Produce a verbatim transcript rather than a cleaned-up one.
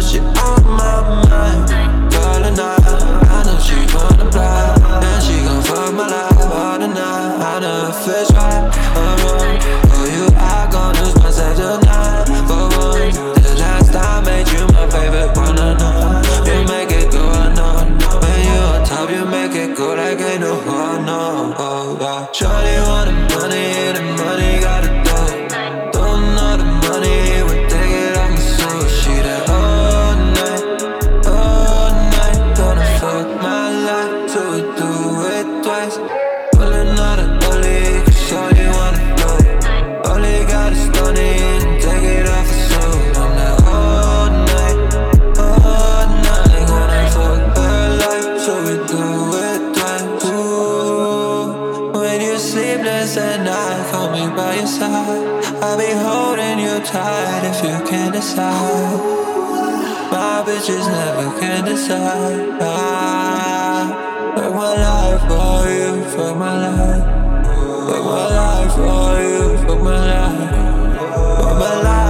she on my mind. Girl and I, I know she wanna fly, and she gon' fuck my life all the night. I know if it's right or wrong for you, I gon' lose myself tonight. For once, the last time made you my favorite one. I know you make it go, I know. When you on top, you make it go like ain't no one, no. Oh, yeah. Shorty want the money, the money got it though. Don't know the money, we take it off my soul. She that all night, all night. Gonna fuck my life till we do it twice. Pulling out a dolly, cause shorty wanna blow. Only got a stoney and take it off her soul. I'm that all night, all night. Gonna fuck her life till we do it twice. Ooh, when you sleepless at night, call me by your side. I'll be holding you tight if you can't decide. My bitches never can decide. I fuck my life for you, fuck my life. Fuck my life for you, fuck my life. Fuck my life.